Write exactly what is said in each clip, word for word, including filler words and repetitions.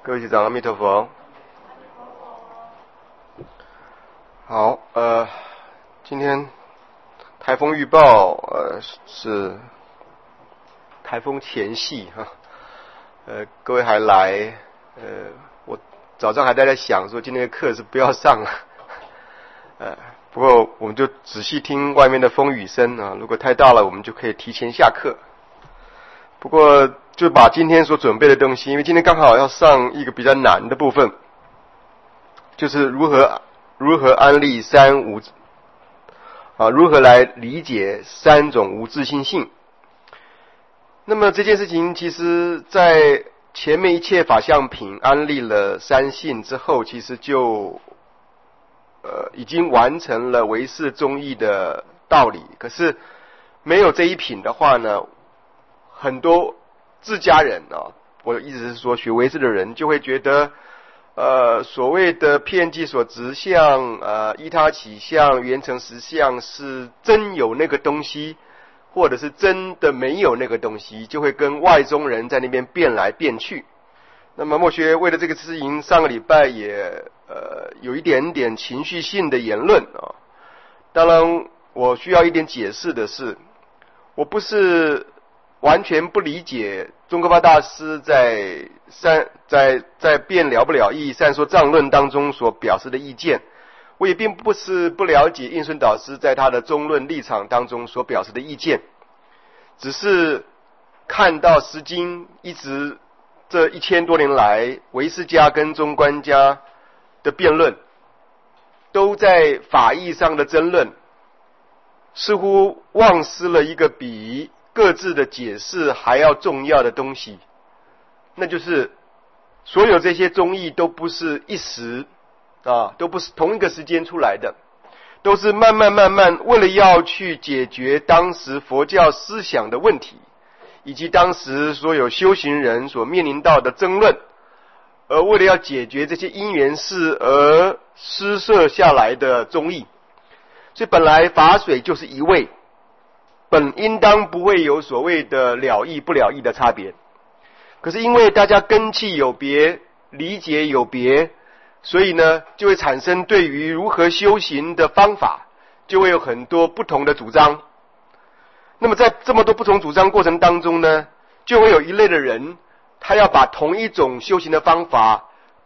各位学长，阿弥陀佛。好，呃，今天台风预报，呃，是台风前夕哈，呃，各位还来，呃，我早上还在在想说今天的课是不要上了，呃，不过我们就仔细听外面的风雨声啊，如果太大了，我们就可以提前下课。不过就把今天所准备的东西，因为今天刚好要上一个比较难的部分，就是如何如何安立三无啊，如何来理解三种无自性性。那么这件事情其实在前面一切法相品安立了三性之后，其实就呃已经完成了唯识宗义的道理。可是没有这一品的话呢，很多自家人啊，我的意思是说学唯识的人就会觉得呃所谓的遍计所执相，呃依他起相，缘成实相是真有那个东西，或者是真的没有那个东西，就会跟外宗人在那边变来变去。那么墨学为了这个事情，上个礼拜也呃有一点点情绪性的言论啊。当然我需要一点解释的是，我不是完全不理解宗喀巴大师在三在在辩了不了义善说藏论当中所表示的意见，我也并不是不了解印顺导师在他的中论立场当中所表示的意见，只是看到释经一直这一千多年来唯识家跟中观家的辩论都在法义上的争论，似乎忘失了一个比各自的解释还要重要的东西，那就是所有这些宗义都不是一时啊，都不是同一个时间出来的，都是慢慢慢慢为了要去解决当时佛教思想的问题，以及当时所有修行人所面临到的争论，而为了要解决这些因缘事而施设下来的宗义。所以本来法水就是一味，本应当不会有所谓的了义不了义的差别，可是因为大家根器有别，理解有别，所以呢就会产生对于如何修行的方法就会有很多不同的主张。那么在这么多不同主张过程当中呢，就会有一类的人，他要把同一种修行的方法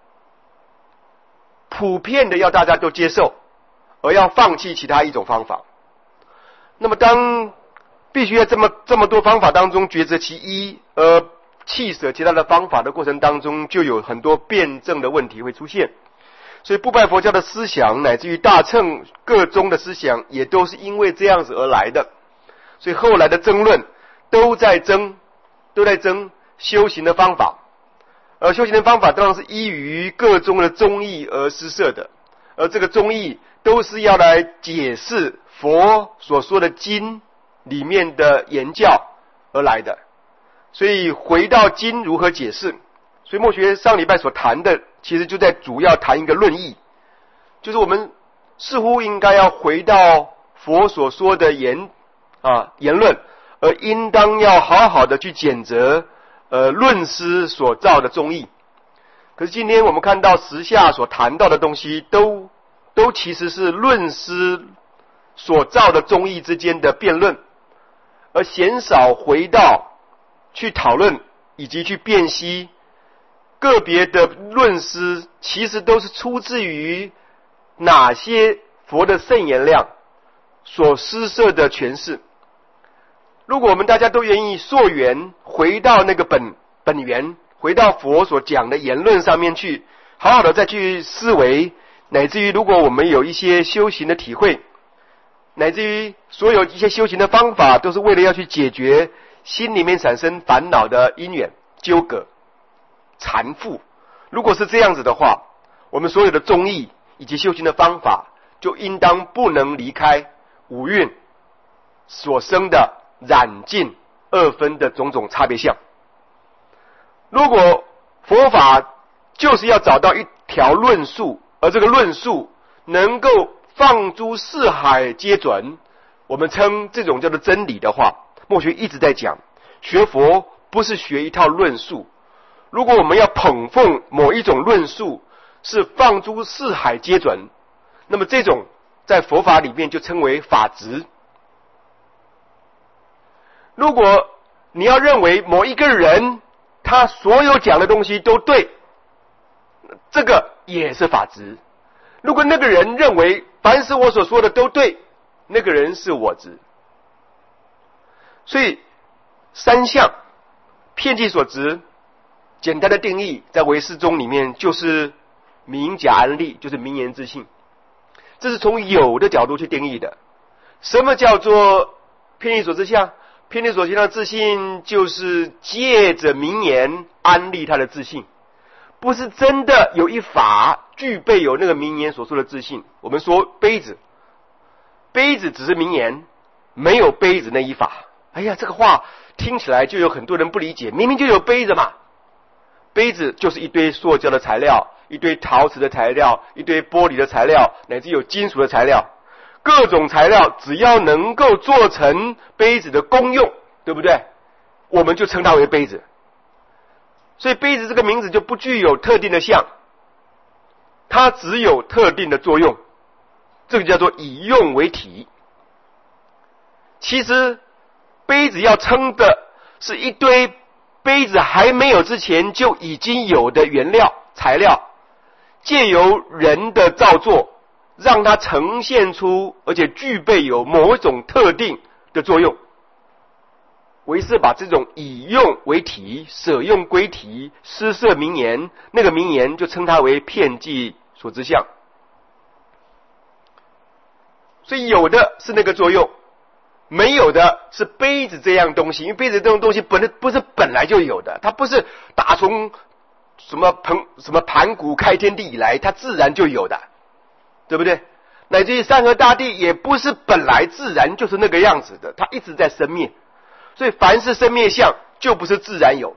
普遍的要大家都接受，而要放弃其他一种方法。那么当必须在这么这么多方法当中抉择其一，而弃舍其他的方法的过程当中，就有很多辩证的问题会出现。所以部派佛教的思想，乃至于大乘各宗的思想，也都是因为这样子而来的。所以后来的争论都在争，都在争修行的方法，而修行的方法当然是依于各宗的宗义而施设的，而这个宗义都是要来解释佛所说的经里面的言教而来的。所以回到经如何解释，所以墨学上礼拜所谈的其实就在主要谈一个论义，就是我们似乎应该要回到佛所说的言啊言论，而应当要好好的去检责呃论师所造的宗义。可是今天我们看到时下所谈到的东西都都其实是论师所造的宗义之间的辩论，而鲜少回到去讨论以及去辨析个别的论师其实都是出自于哪些佛的圣言量所施设的诠释。如果我们大家都愿意溯源回到那个本本源，回到佛所讲的言论上面去，好好的再去思维，乃至于如果我们有一些修行的体会，乃至于所有一些修行的方法都是为了要去解决心里面产生烦恼的因缘纠葛缠缚，如果是这样子的话，我们所有的宗义以及修行的方法就应当不能离开五蕴所生的染净二分的种种差别相。如果佛法就是要找到一条论述，而这个论述能够放诸四海皆准，我们称这种叫做真理的话，墨学一直在讲，学佛不是学一套论述， 如果我们要捧奉某一种论述是放诸四海皆准，那么这种在佛法里面就称为法执。如果你要认为某一个人他所有讲的东西都对，这个也是法执。如果那个人认为凡是我所说的都对，那个人是我执。所以三相遍计所执，简单的定义在唯识宗里面就是名假安立，就是名言自信。这是从有的角度去定义的。什么叫做遍计所知相？遍计所知相的自信就是借着名言安立他的自信，不是真的有一法具备有那个名言所说的自信。我们说杯子，杯子只是名言，没有杯子那一法。哎呀，这个话听起来就有很多人不理解，明明就有杯子嘛。杯子就是一堆塑胶的材料，一堆陶瓷的材料，一堆玻璃的材料，乃至有金属的材料，各种材料只要能够做成杯子的功用，对不对？我们就称它为杯子。所以杯子这个名字就不具有特定的相，它只有特定的作用，这个叫做以用为体。其实杯子要称的是一堆杯子还没有之前就已经有的原料材料，借由人的造作让它呈现出而且具备有某一种特定的作用。唯识把这种以用为体，舍用归体，施设名言，那个名言就称它为遍计所知相。所以有的是那个作用，没有的是杯子这样东西。因为杯子这种东西本来不是本来就有的，它不是打从什么盆什么盘古开天地以来它自然就有的，对不对？乃至于山河大地也不是本来自然就是那个样子的，它一直在生灭。所以凡是生灭相就不是自然有，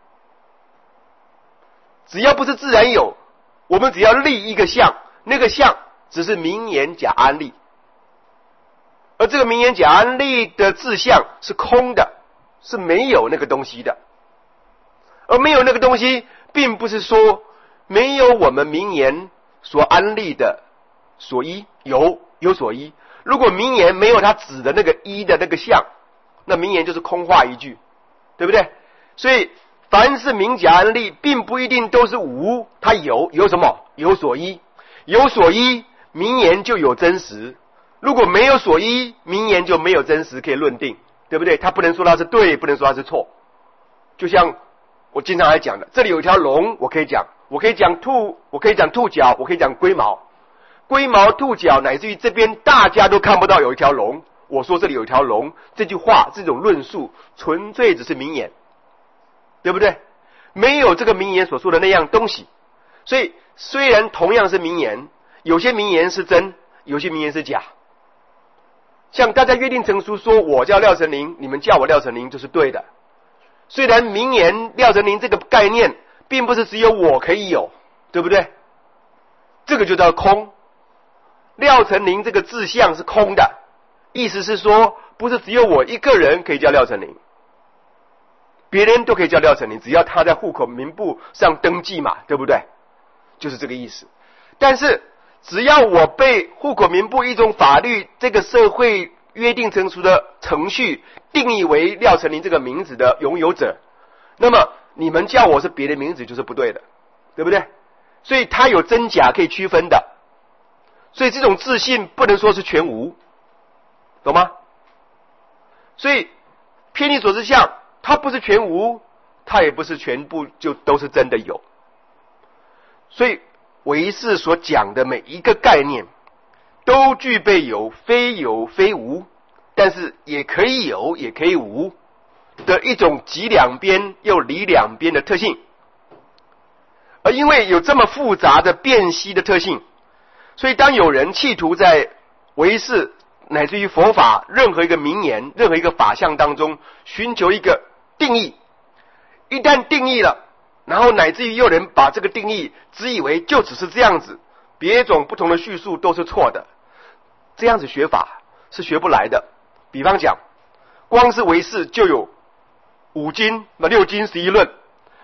只要不是自然有，我们只要立一个相，那个相只是名言假安立，而这个名言假安立的自相是空的，是没有那个东西的。而没有那个东西并不是说没有我们名言所安立的所依，有有所依。如果名言没有它指的那个依的那个相，那名言就是空话一句，对不对？所以凡是名假安立并不一定都是无，它有有什么？有所依，有所依名言就有真实。如果没有所依，名言就没有真实可以论定，对不对？他不能说它是对，不能说它是错。就像我经常来讲的，这里有一条龙，我可以讲，我可以讲兔，我可以讲兔角，我可以讲龟毛，龟毛兔角，乃至于这边大家都看不到有一条龙，我说这里有一条龙，这句话这种论述纯粹只是名言，对不对？没有这个名言所说的那样东西。所以虽然同样是名言，有些名言是真，有些名言是假。像大家约定成熟说我叫廖成林，你们叫我廖成林就是对的。虽然名言廖成林这个概念并不是只有我可以有，对不对？这个就叫空。廖成林这个字相是空的，意思是说不是只有我一个人可以叫廖成林，别人都可以叫廖成林，只要他在户口名簿上登记嘛，对不对？就是这个意思。但是只要我被户口名簿一种法律这个社会约定成熟的程序定义为廖成林这个名字的拥有者，那么你们叫我是别的名字就是不对的，对不对？所以它有真假可以区分的。所以这种自信不能说是全无，懂吗？所以遍计所知相它不是全无，它也不是全部就都是真的有。所以唯识所讲的每一个概念都具备有非有非无，但是也可以有也可以无的一种极两边又离两边的特性。而因为有这么复杂的辨析的特性，所以当有人企图在唯识乃至于佛法任何一个名言任何一个法相当中寻求一个定义，一旦定义了，然后乃至于有人把这个定义只以为就只是这样子，别种不同的叙述都是错的，这样子学法是学不来的。比方讲，光是唯识就有五经、六经十一论，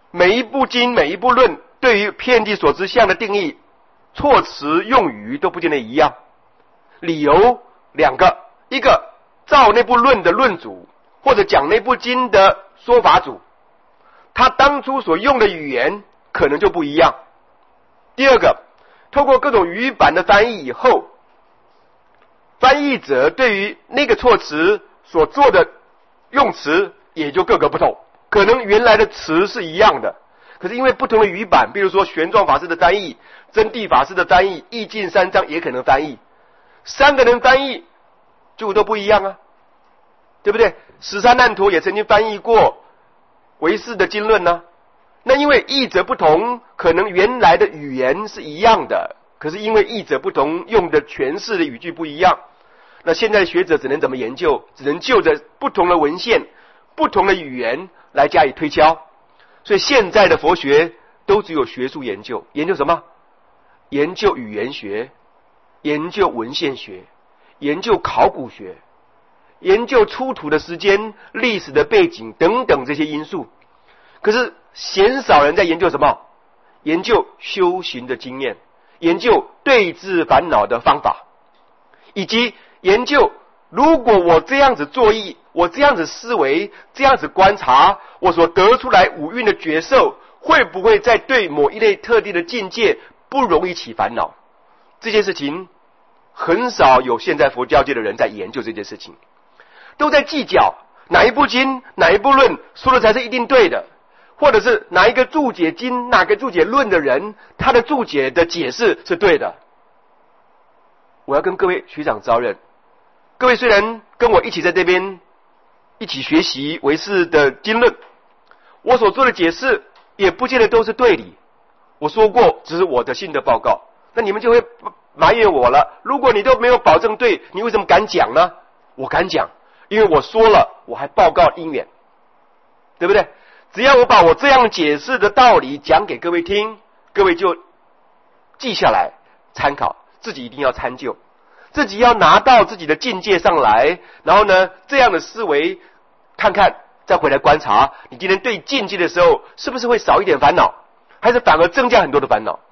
每一部经每一部论对于遍地所知相的定义，措辞用语都不见得一样。理由两个，一个照那部论的论主，或者讲那部经的说法主，他当初所用的语言可能就不一样。第二个，透过各种语版的翻译以后，翻译者对于那个措辞所做的用词也就各个不同，可能原来的词是一样的，可是因为不同的语版，比如说玄奘法师的翻译、真谛法师的翻译、义净三章也可能翻译，三个人翻译就都不一样啊，对不对？十三难陀也曾经翻译过唯识的经论呢、啊。那因为译者不同，可能原来的语言是一样的，可是因为译者不同，用的诠释的语句不一样。那现在的学者只能怎么研究？只能就着不同的文献、不同的语言来加以推敲。所以现在的佛学都只有学术研究，研究什么？研究语言学，研究文献学，研究考古学，研究出土的时间、历史的背景等等这些因素。可是鲜少人在研究什么？研究修行的经验，研究对治烦恼的方法，以及研究如果我这样子作意，我这样子思维，这样子观察，我所得出来五蕴的觉受，会不会在对某一类特定的境界不容易起烦恼？这件事情很少有现在佛教界的人在研究这件事情，都在计较哪一部经哪一部论说的才是一定对的，或者是哪一个注解经哪个注解论的人他的注解的解释是对的。我要跟各位学长招认，各位虽然跟我一起在这边一起学习唯识的经论，我所做的解释也不见得都是对理，我说过只是我的心得报告，那你们就会埋怨我了，如果你都没有保证对，你为什么敢讲呢？我敢讲，因为我说了，我还报告因缘，对不对？只要我把我这样解释的道理讲给各位听，各位就记下来参考，自己一定要参究，自己要拿到自己的境界上来，然后呢，这样的思维看看，再回来观察，你今天对境界的时候是不是会少一点烦恼，还是反而增加很多的烦恼？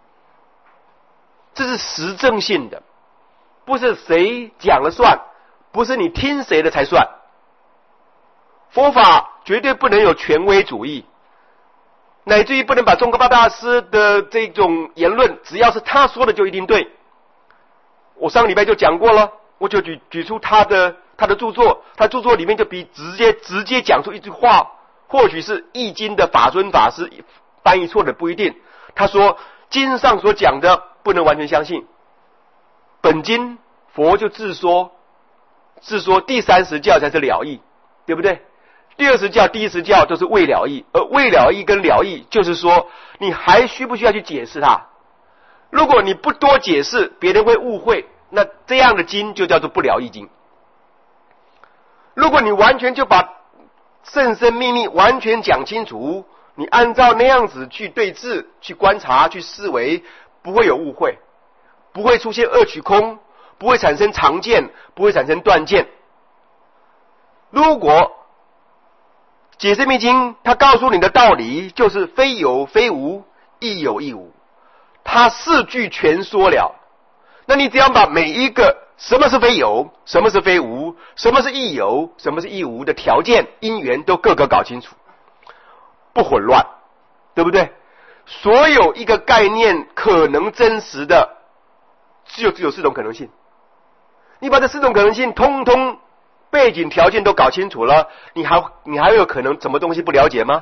这是实证性的，不是谁讲了算，不是你听谁的才算。佛法绝对不能有权威主义，乃至于不能把宗喀巴大师的这种言论，只要是他说的就一定对。我上个礼拜就讲过了，我就举举出他的他的著作，他著作里面就比直接直接讲出一句话，或许是易经的法尊法师翻译错的不一定。他说经上所讲的不能完全相信，本经佛就自说自说第三十教才是了义，对不对？第二十教第一十教都是未了义，而未了义跟了义就是说你还需不需要去解释它？如果你不多解释，别人会误会，那这样的经就叫做不了义经。如果你完全就把甚深秘密完全讲清楚，你按照那样子去对治、去观察、去思维，不会有误会，不会出现二取空，不会产生常见，不会产生断见。如果解释密经他告诉你的道理就是非有非无，亦有亦无，他四句全说了，那你只要把每一个什么是非有，什么是非无，什么是亦有，什么是亦无的条件因缘都各个搞清楚，不混乱，对不对？所有一个概念可能真实的只有只有四种可能性，你把这四种可能性通通背景条件都搞清楚了，你还你还有可能什么东西不了解吗？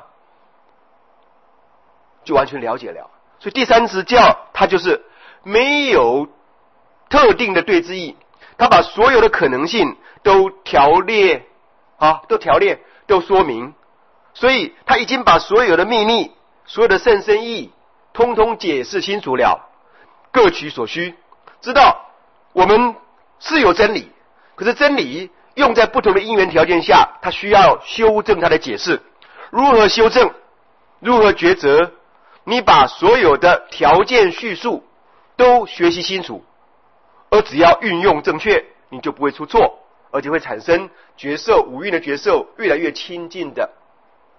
就完全了解了。所以第三十教它就是没有特定的对之意，它把所有的可能性都条列啊，都条列都说明，所以他已经把所有的秘密、所有的甚深义通通解释清楚了，各取所需，知道我们是有真理，可是真理用在不同的因缘条件下，它需要修正它的解释。如何修正？如何抉择？你把所有的条件叙述都学习清楚，而只要运用正确，你就不会出错，而且会产生觉受五蕴的觉受越来越亲近的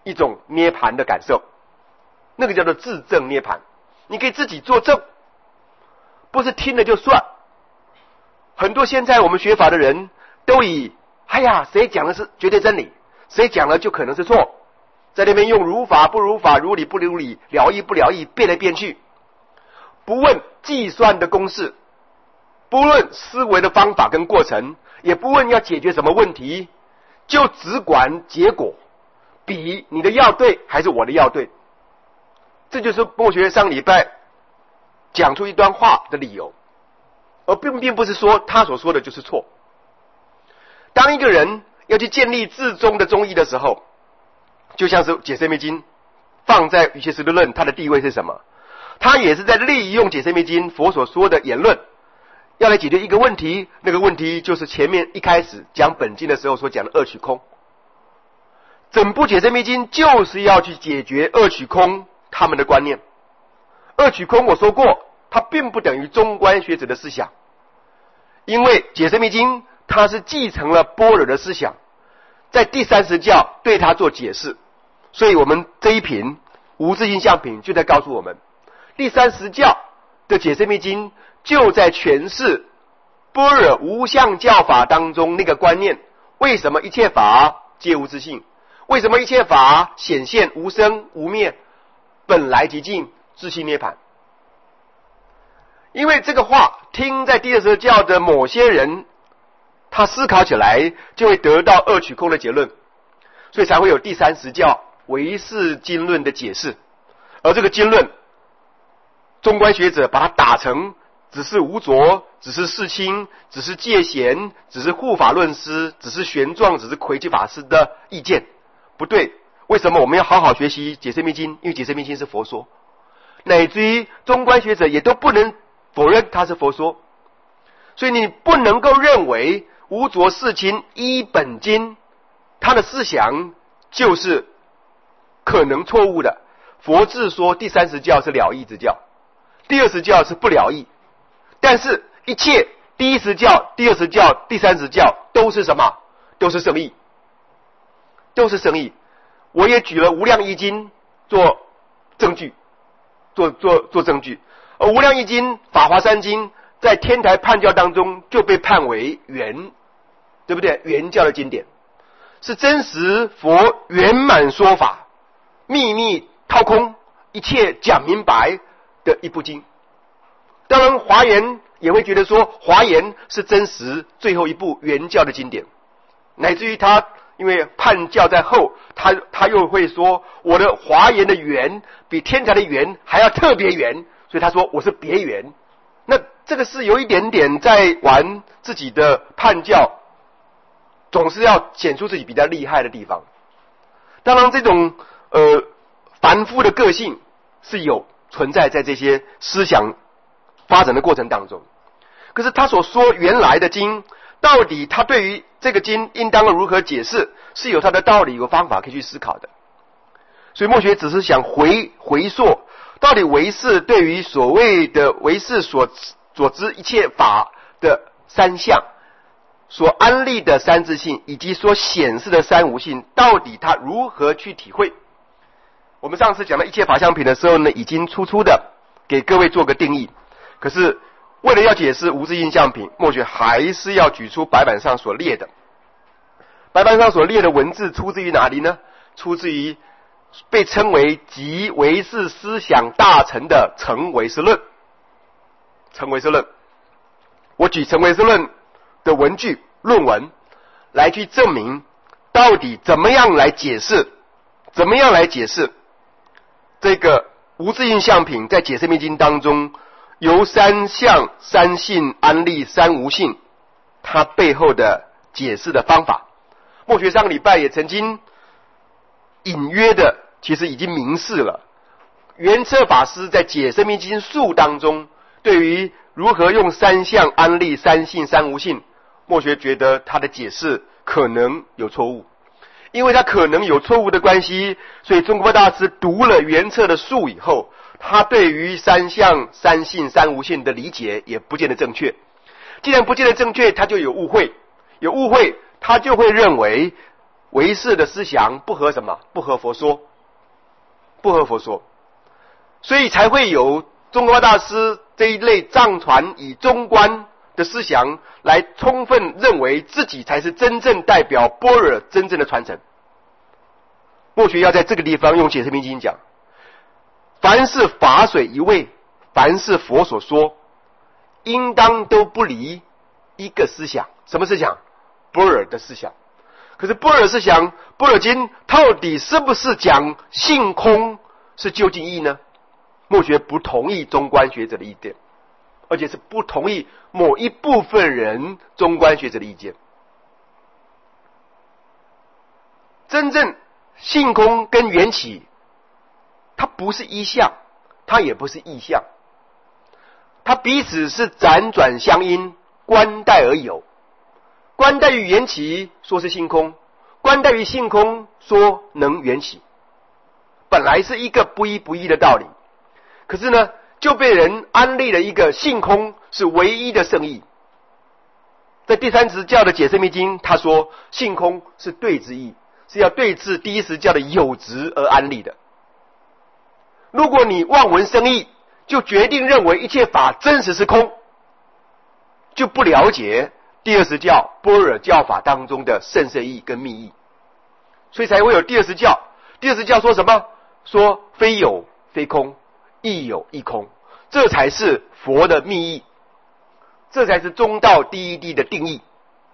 一种涅槃的感受，那个叫做自证涅槃。你可以自己作证，不是听了就算。很多现在我们学法的人都以哎呀谁讲的是绝对真理，谁讲了就可能是错，在那边用如法不如法，如理不如理，了义不了义，变来变去，不问计算的公式，不论思维的方法跟过程，也不问要解决什么问题，就只管结果，比你的要对还是我的要对。这就是墨学上礼拜讲出一段话的理由，而并并不是说他所说的就是错。当一个人要去建立至宗的宗义的时候，就像是解释密经放在瑜伽师的论，它的地位是什么？他也是在利用解释密经佛所说的言论，要来解决一个问题，那个问题就是前面一开始讲本经的时候所讲的二取空。整部解释密经就是要去解决二取空他们的观念。二取空我说过，它并不等于中观学者的思想，因为解释密经它是继承了般若的思想，在第三十教对它做解释，所以我们这一品无自性相品就在告诉我们，第三十教的解释密经就在诠释般若无相教法当中那个观念，为什么一切法皆无自性，为什么一切法显现无生无灭，本来即净自性涅槃。因为这个话听在第二十教的某些人，他思考起来就会得到二取空的结论，所以才会有第三十教唯识经论的解释。而这个经论中观学者把它打成只是无着，只是世亲，只是戒贤，只是护法论师，只是玄奘，只是魁基法师的意见，不对。为什么我们要好好学习解释密经？因为解释密经是佛说，乃至于中观学者也都不能否认它是佛说。所以你不能够认为无着世亲依本经他的思想就是可能错误的。佛智说第三十教是了义之教，第二十教是不了义，但是一切第一十教、第二十教、第三十教都是什么？都是圣义，都是圣义。我也举了无量义经做证据，做做做证据。而无量义经、法华三经在天台判教当中就被判为原，对不对？原教的经典是真实佛圆满说法，秘密掏空，一切讲明白的一部经。当然华严也会觉得说华严是真实最后一部原教的经典，乃至于他因为判教在后，他他又会说我的华严的圆比天台的圆还要特别圆，所以他说我是别圆。那这个是有一点点在玩自己的判教，总是要显出自己比较厉害的地方。当然这种呃凡夫的个性是有存在在这些思想发展的过程当中，可是他所说原来的经，到底他对于这个经应当如何解释，是有他的道理有方法可以去思考的。所以墨学只是想回回溯，到底唯识对于所谓的唯识所所知一切法的三相，所安立的三自性，以及所显示的三无性，到底他如何去体会。我们上次讲到一切法相品的时候呢，已经粗粗的给各位做个定义，可是为了要解释无自性相品，墨学还是要举出白板上所列的。白板上所列的文字出自于哪里呢？出自于被称为集唯识思想大成的成唯识论。成唯识论，我举成唯识论的文句论文来去证明到底怎么样来解释，怎么样来解释这个无自性相品在解释密经当中由三相、三性安立三无性，它背后的解释的方法。墨学上个礼拜也曾经隐约的其实已经明示了，圆彻法师在解释密经术当中对于如何用三相安立三性三无性，墨学觉得他的解释可能有错误。因为他可能有错误的关系，所以中国大师读了圆彻的术以后，他对于三相三性三无性的理解也不见得正确。既然不见得正确，他就有误会，有误会他就会认为唯识的思想不合什么？不合佛说，不合佛说，所以才会有中观大师这一类藏传以中观的思想来充分认为自己才是真正代表般若真正的传承。墨学要在这个地方用解释明经讲，凡是法水一味，凡是佛所说，应当都不离一个思想。什么思想？般若的思想。可是般若思想，般若经到底是不是讲性空是究竟义呢？墨学不同意中观学者的意见，而且是不同意某一部分人中观学者的意见。真正性空跟缘起，它不是一相，它也不是异相，它彼此是辗转相因，观待而有。观待于缘起，说是性空；观待于性空，说能缘起。本来是一个不一不异的道理，可是呢，就被人安立了一个性空是唯一的圣义。在第三十教的解释密经，他说性空是对之义，是要对治第一十教的有执而安立的。如果你望闻生义，就决定认为一切法真实是空，就不了解第二十教般若教法当中的甚深义跟密义，所以才会有第二十教。第二十教说什么？说非有非空，亦有亦空，这才是佛的密义，这才是中道第一谛的定义。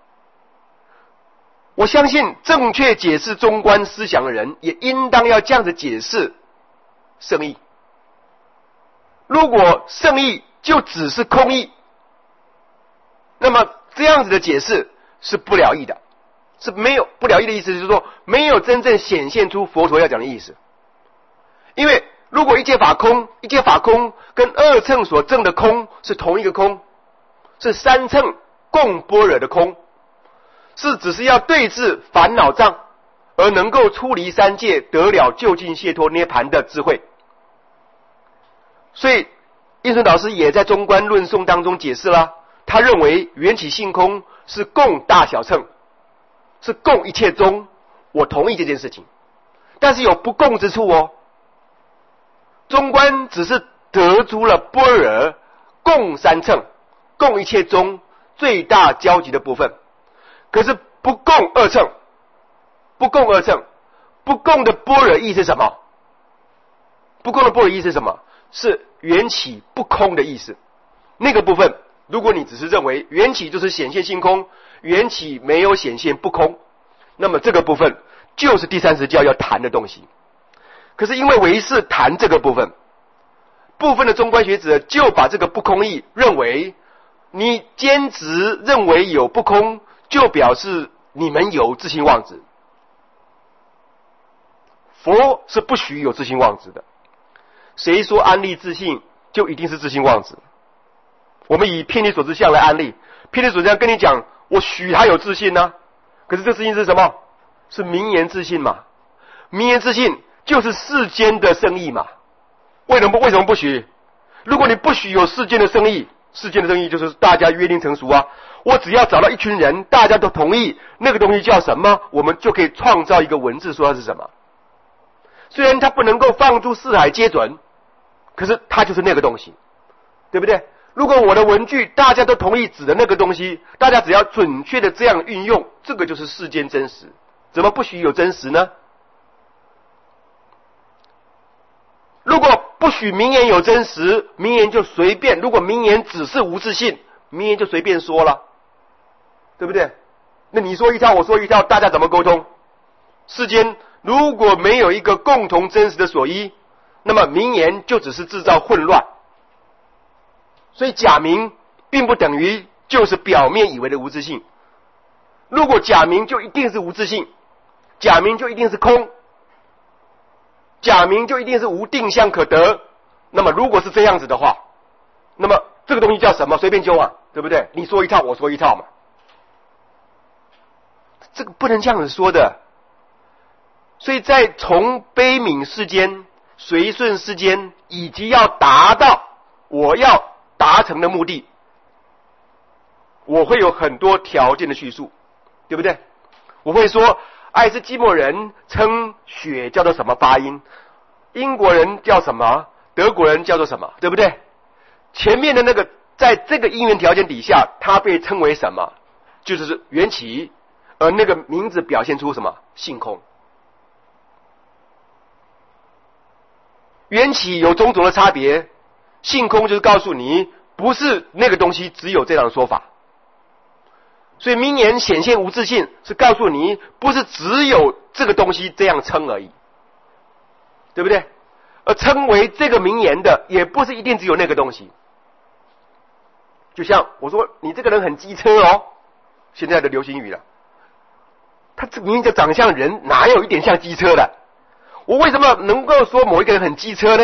我相信正确解释中观思想的人，也应当要这样子解释圣义。如果圣义就只是空义，那么这样子的解释是不了义的，是没有不了义的意思，就是说没有真正显现出佛陀要讲的意思。因为如果一切法空，一切法空跟二乘所证的空是同一个空，是三乘共般若的空，是只是要对治烦恼障，而能够出离三界，得了究竟解脱涅盘的智慧。所以印顺导师也在中观论颂当中解释了，他认为缘起性空是共大小乘，是共一切宗，我同意这件事情，但是有不共之处哦。中观只是得出了般若共三乘，共一切宗最大交集的部分，可是不共二乘，不共二乘，不共的般若义是什么？不共的般若义是什么？是缘起不空的意思。那个部分，如果你只是认为缘起就是显现性空，缘起没有显现不空，那么这个部分就是第三十教要谈的东西。可是因为唯识谈这个部分，部分的中观学者就把这个不空义认为，你坚持认为有不空，就表示你们有自性妄执。佛是不许有自性妄执的，谁说安立自性就一定是自性妄执？我们以偏离所知相来安立，偏离所知相跟你讲，我许他有自信呢、啊，可是这自信是什么？是名言自信嘛？名言自信就是世间的生意嘛？为什么为什么不许？如果你不许有世间的生意，世间的生意就是大家约定成熟啊。我只要找到一群人，大家都同意那个东西叫什么，我们就可以创造一个文字说它是什么。虽然它不能够放诸四海皆准，可是它就是那个东西，对不对？如果我的文句大家都同意指的那个东西，大家只要准确的这样运用，这个就是世间真实。怎么不许有真实呢？如果不许名言有真实，名言就随便，如果名言只是无自性，名言就随便说了，对不对？那你说一套我说一套，大家怎么沟通？世间如果没有一个共同真实的所依，那么名言就只是制造混乱。所以假名并不等于就是表面以为的无自性。如果假名就一定是无自性，假名就一定是空，假名就一定是无定向可得，那么如果是这样子的话，那么这个东西叫什么？随便揪啊，对不对？你说一套我说一套嘛，这个不能这样子说的。所以在从悲悯世间、随顺世间，以及要达到我要达成的目的，我会有很多条件的叙述，对不对？我会说爱斯基摩人称雪叫做什么发音？英国人叫什么？德国人叫做什么？对不对？前面的那个，在这个因缘条件底下，它被称为什么？就是缘起，而那个名字表现出什么？性空。缘起有种种的差别，性空就是告诉你，不是那个东西只有这样的说法。所以名言显现无自性，是告诉你，不是只有这个东西这样称而已，对不对？而称为这个名言的，也不是一定只有那个东西。就像我说，你这个人很机车哦，现在的流行语了。他这明明就长相人，哪有一点像机车的？我为什么能够说某一个人很机车呢？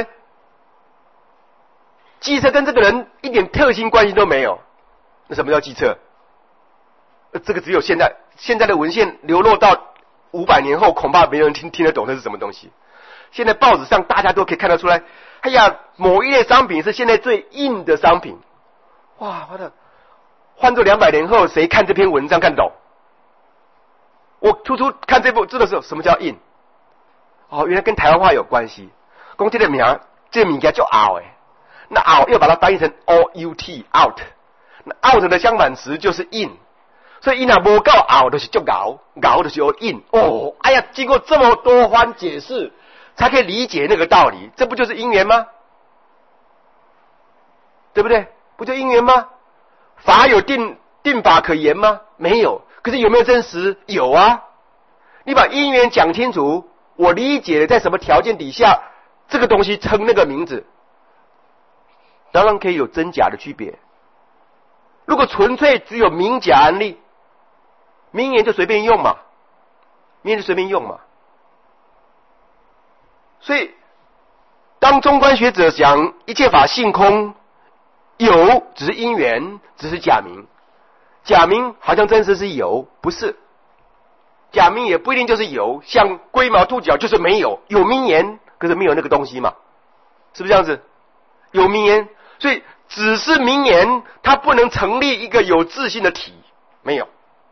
机车跟这个人一点特性关系都没有。那什么叫机车？这个只有现在现在的文献流落到五百年后，恐怕没人听听得懂这是什么东西。现在报纸上大家都可以看得出来，哎呀，某一类商品是现在最硬的商品。哇，我的，换做两百年后，谁看这篇文章看懂？我初初看这部字的时候，什么叫硬？哦，原来跟台湾话有关系。讲这个名，这个名叫叫out哎，那 out 又把它翻译成 o u t out， 那 out 的相反词就是 in。所以伊若无够拗，就是就拗，拗就是有硬哦。哎呀，经过这么多番解释，才可以理解那个道理，这不就是因缘吗？对不对？不就因缘吗？法有定定法可言吗？没有。可是有没有真实？有啊。你把因缘讲清楚，我理解了在什么条件底下，这个东西称那个名字，当然可以有真假的区别。如果纯粹只有明假案例，名言就随便用嘛，名言就随便用嘛。所以，当中观学者讲一切法性空，有只是因缘，只是假名。假名好像真实是有，不是。假名也不一定就是有，像龟毛兔角就是没有，有名言，可是没有那个东西嘛，是不是这样子？有名言，所以只是名言，它不能成立一个有自信的体，没有。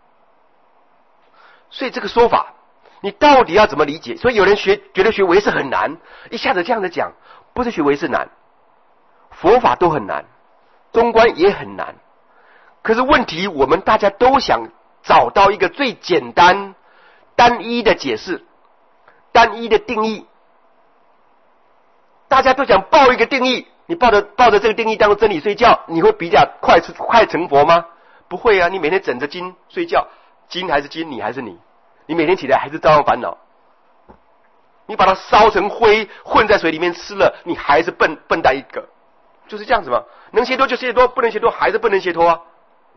所以这个说法，你到底要怎么理解？所以有人学觉得学唯识很难，一下子这样子讲，不是学唯识难，佛法都很难，中观也很难。可是问题，我们大家都想找到一个最简单、单一的解释，单一的定义。大家都想抱一个定义，你抱着抱着这个定义当做真理睡觉，你会比较快快成佛吗？不会啊！你每天枕着经睡觉，经还是经，你还是你，你每天起来还是照样烦恼。你把它烧成灰，混在水里面吃了，你还是笨笨蛋一个，就是这样子嘛。能解脱就解脱，不能解脱还是不能解脱啊。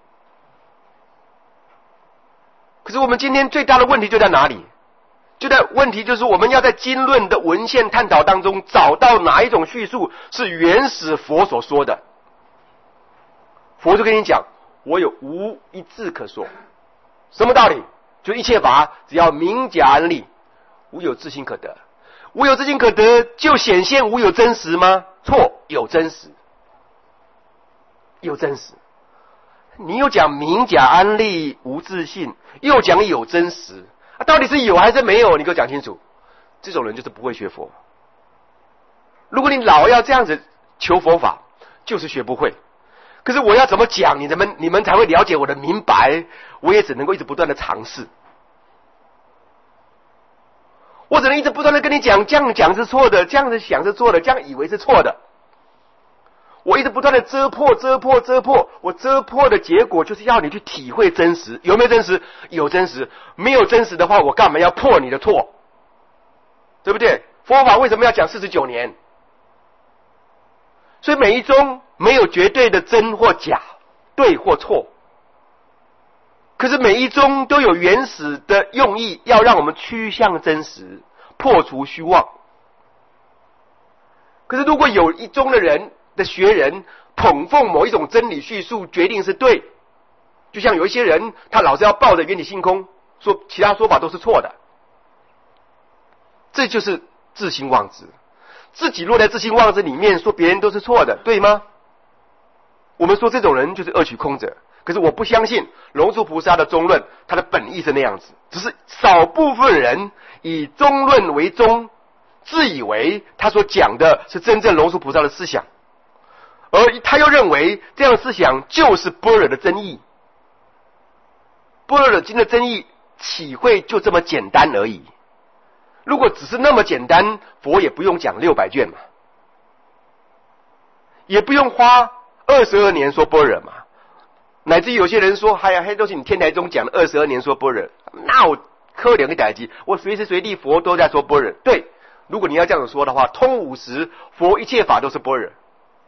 可是我们今天最大的问题就在哪里？就在问题就是我们要在经论的文献探讨当中找到哪一种叙述是原始佛所说的。佛就跟你讲，我有无一字可说。什么道理？就一切法只要明假安立，无有自性可得。无有自性可得，就显现无有真实吗？错，有真实，有真实。你又讲明假安立无自性，又讲有真实，啊，到底是有还是没有？你给我讲清楚。这种人就是不会学佛。如果你老要这样子求佛法，就是学不会。可是我要怎么讲，你们你们才会了解我的明白？我也只能够一直不断的尝试，我只能一直不断的跟你讲，这样讲是错的，这样子想是错的，这样以为是错的。我一直不断的遮破遮破遮破，我遮破的结果就是要你去体会真实。有没有真实？有真实。没有真实的话，我干嘛要破你的错？对不对？佛法为什么要讲四十九年？所以每一宗没有绝对的真或假，对或错，可是每一宗都有原始的用意，要让我们趋向真实，破除虚妄。可是如果有一宗的人的学人捧奉某一种真理叙述，决定是对，就像有一些人他老是要抱着原理性空，说其他说法都是错的，这就是自性妄执。自己落在自性妄执里面，说别人都是错的，对吗？我们说这种人就是恶取空者。 可是我不相信龙树菩萨的中论，他的本意是那样子，只是少部分人以中论为宗，自以为他所讲的是真正龙树菩萨的思想，而他又认为这样的思想就是般若的真义。般若经的真义岂会就这么简单而已？如果只是那么简单，佛也不用讲六百卷嘛，也不用花二十二年说般若嘛。乃至于有些人说，哎呀，黑都是你天台宗讲了二十二年说般若，那我可怜个代志，我随时随地佛都在说般若。对，如果你要这样子说的话，通五十，佛一切法都是般若。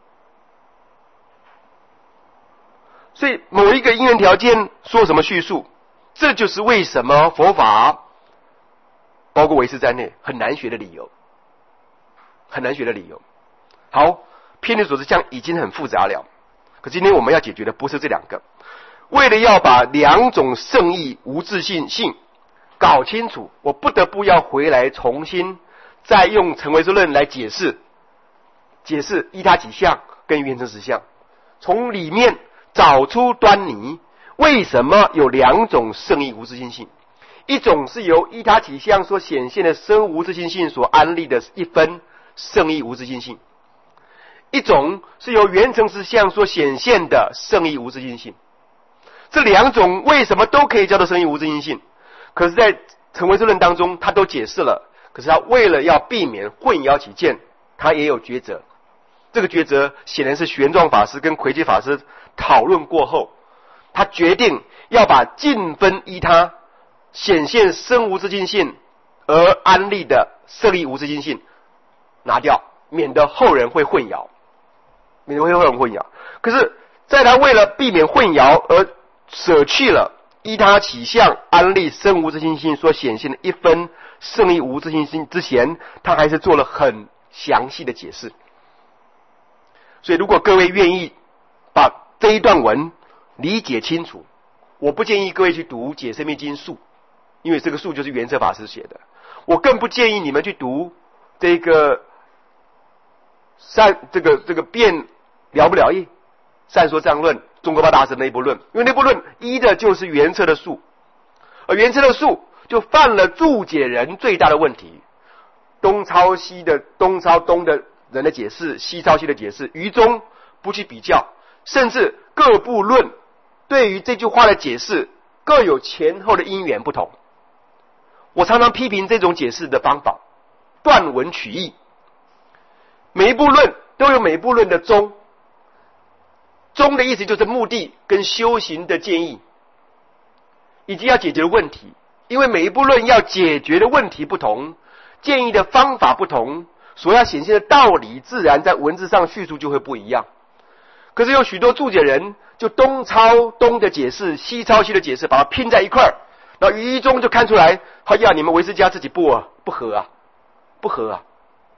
所以某一个因缘条件说什么叙述，这就是为什么佛法包括唯识在内很难学的理由，很难学的理由。好，偏离所知相已经很复杂了，可今天我们要解决的不是这两个。为了要把两种圣义无自性性搞清楚，我不得不要回来重新再用成唯识论来解释解释依他起相跟缘成实相，从里面找出端倪。为什么有两种圣义无自性性？一种是由依他起相所显现的生无自性性所安立的一分圣义无自性性，一种是由缘成实相所显现的圣义无自性性。这两种为什么都可以叫做圣义无自性性？可是在成唯识论当中他都解释了，可是他为了要避免混淆起见，他也有抉择。这个抉择显然是玄奘法师跟魁基法师讨论过后，他决定要把尽分依他显现生无自性性而安立的圣义无自性性拿掉，免得后人会混淆，免得后人混淆。可是在他为了避免混淆而舍去了依他起相安立生无自性性所显现的一分圣义无自性性之前，他还是做了很详细的解释。所以如果各位愿意把这一段文理解清楚，我不建议各位去读解生密经述，因为这个述就是圆彻法师写的。我更不建议你们去读这个善这个这个辩了不了义善说藏论中国八大师那一部论，因为那部论依的就是圆彻的述，而圆彻的述就犯了注解人最大的问题，东抄西的东抄东的人的解释，西抄西的解释，于中不去比较，甚至各部论对于这句话的解释各有前后的因缘不同。我常常批评这种解释的方法，断文取义。每一部论都有每一部论的宗，宗的意思就是目的跟修行的建议，以及要解决的问题。因为每一部论要解决的问题不同，建议的方法不同，所要显现的道理自然在文字上叙述就会不一样。可是有许多注解人就东抄东的解释，西抄西的解释，把它拼在一块儿，然后于一中就看出来，哎呀，你们唯识家自己不啊不合啊不合啊。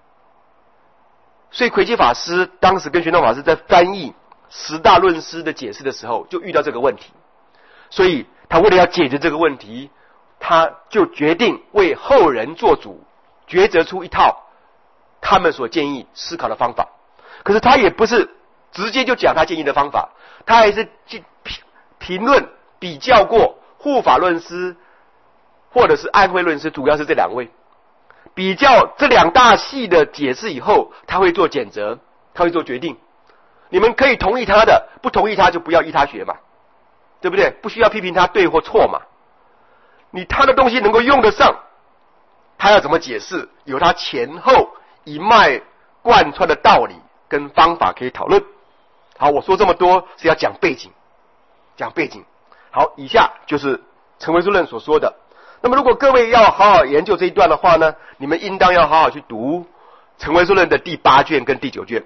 所以魁基法师当时跟玄奘法师在翻译十大论师的解释的时候，就遇到这个问题，所以他为了要解决这个问题，他就决定为后人做主，抉择出一套他们所建议思考的方法。可是他也不是直接就讲他建议的方法，他还是去评论比较过护法论师或者是安徽论师，主要是这两位比较这两大系的解释以后，他会做检择，他会做决定。你们可以同意他的，不同意他就不要依他学嘛，对不对？不需要批评他对或错嘛。你他的东西能够用得上，他要怎么解释，有他前后一脉贯穿的道理跟方法可以讨论。好，我说这么多是要讲背景，讲背景。好，以下就是成唯识论所说的。那么如果各位要好好研究这一段的话呢，你们应当要好好去读成唯识论的第八卷跟第九卷。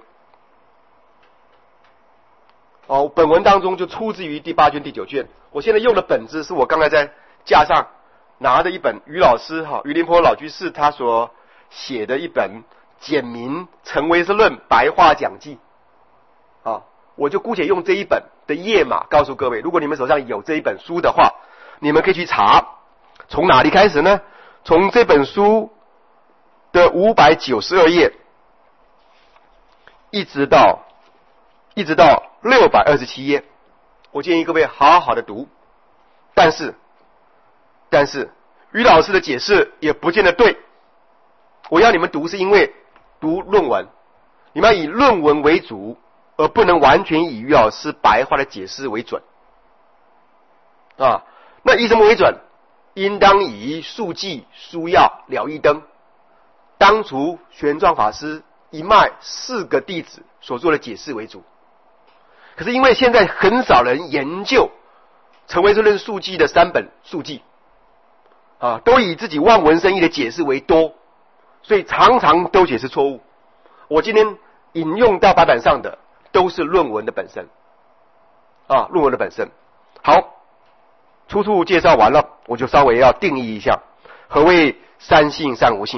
哦，本文当中就出自于第八卷第九卷。我现在用的本子是我刚才在架上拿的一本于老师哈于林坡老居士他所写的一本简明成唯识论白话讲记啊，我就姑且用这一本的页码告诉各位，如果你们手上有这一本书的话，你们可以去查。从哪里开始呢？从这本书的五百九十二页一直到一直到六百二十七页， 我建议各位好好的读。但是，但是于老师的解释也不见得对。我要你们读是因为读论文，你们要以论文为主，而不能完全以于老师白话的解释为准。啊，那以什么为准？应当以数记、书要、了义灯、当除玄奘法师一脉四个弟子所做的解释为主。可是因为现在很少人研究成为这论数记的三本数记，啊，都以自己望文生义的解释为多，所以常常都解释错误。我今天引用到白板上的都是论文的本身，啊，论文的本身。好。初处介绍完了，我就稍微要定义一下何谓三性善无性。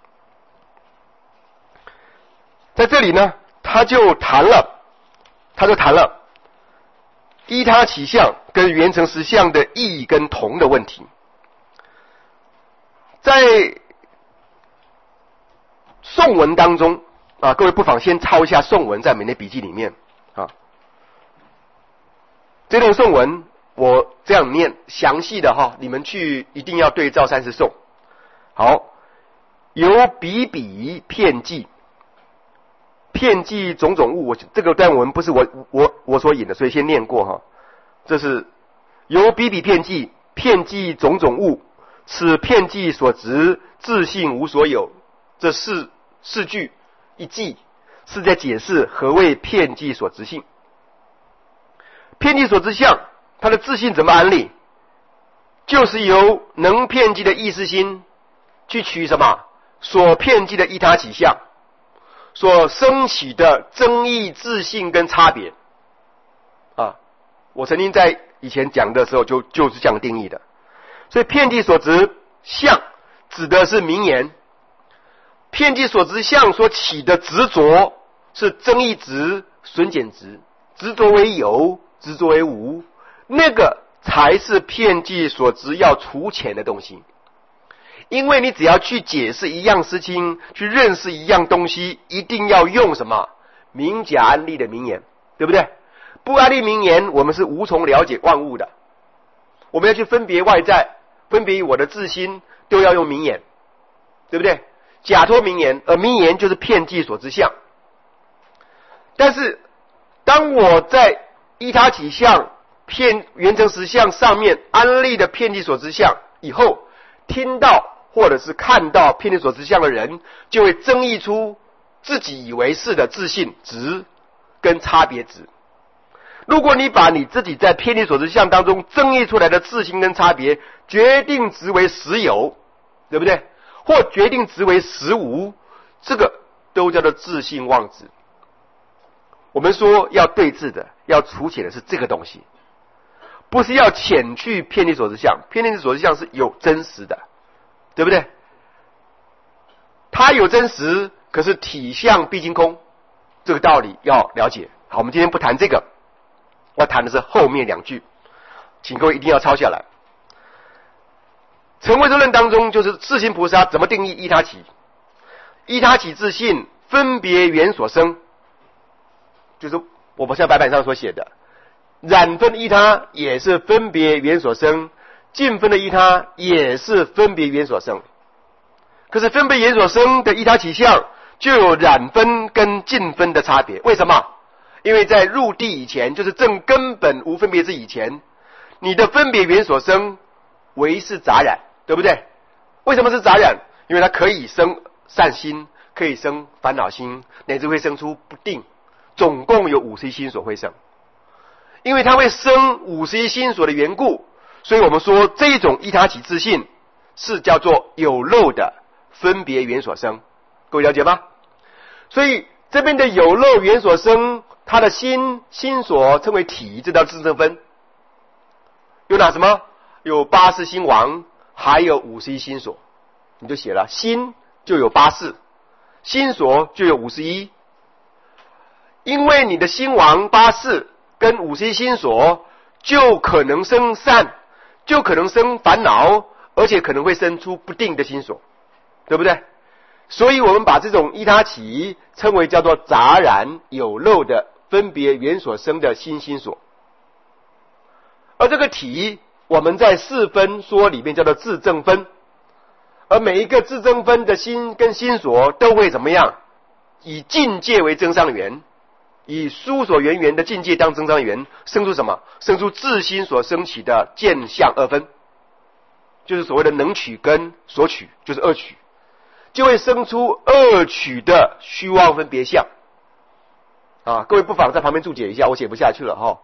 在这里呢，他就谈了，他就谈了依他起相跟缘成实相的异跟同的问题。在颂文当中啊，各位不妨先抄一下颂文，在你的笔记里面啊。这段颂文我这样念，详细的哈，你们去一定要对照三十颂。好，由比比遍计，遍计种种物。我这个段文不是我我我所引的，所以先念过哈。这是由比比遍计，遍计种种物，此遍计所执，自性无所有。这四四句一计是在解释何谓遍计所执性。遍计所执相，它的自性怎么安立？就是由能遍计的意识心去取什么？所遍计的依他起相，所升起的争议自性跟差别。啊，我曾经在以前讲的时候就就是这样定义的。所以遍计所执相指的是名言，遍计所执相所起的执着是增益值、损减值，执着为有，执着为无，那个才是遍计所执要除浅的东西。因为你只要去解释一样事情，去认识一样东西，一定要用什么明假安立的名言，对不对？不安立名言，我们是无从了解万物的。我们要去分别外在，分别于我的自心，都要用名言，对不对？假托名言，而名言就是遍计所知相。但是当我在依他起相、遍缘成实相上面安立的遍计所知相以后，听到或者是看到遍计所知相的人，就会增益出自己以为是的自性值跟差别值。如果你把你自己在遍计所知相当中增益出来的自性跟差别决定值为实有，对不对？或决定值为实无，这个都叫做自性妄执。我们说要对治的，要除解的是这个东西，不是要遣去遍计所知相。遍计所知相是有真实的，对不对？它有真实，可是体相毕竟空，这个道理要了解。好，我们今天不谈这个，要谈的是后面两句，请各位一定要抄下来。成唯识论当中，就是自性菩萨怎么定义依他起？依他起自性分别缘所生，就是我们现在白板上所写的，染分的依他也是分别缘所生，净分的依他也是分别缘所生。可是分别缘所生的依他起相就有染分跟净分的差别。为什么？因为在入地以前，就是正根本无分别之以前，你的分别缘所生为是杂染，对不对？为什么是杂染？因为它可以生善心，可以生烦恼心，乃至会生出不定，总共有五十一心所会生。因为它会生五十一心所的缘故，所以我们说这种依他起自性是叫做有漏的分别缘所生。各位了解吗？所以这边的有漏缘所生，它的心心所称为体，这叫自正分。有哪什么？有八识心王，还有五十一心所。你就写了，心就有八识，心所就有五十一。因为你的心王八识跟五十一心所，就可能生善，就可能生烦恼，而且可能会生出不定的心所，对不对？所以我们把这种依他起称为叫做杂染有漏的分别缘所生的心心所。 而这个体我们在四分说里面叫做自正分，而每一个自正分的心跟心所都会怎么样？以境界为增上缘，以书所缘缘的境界当增上缘，生出什么？生出自心所升起的见相二分，就是所谓的能取跟所取，就是二取，就会生出二取的虚妄分别相。啊，各位不妨在旁边注解一下，我写不下去了哈。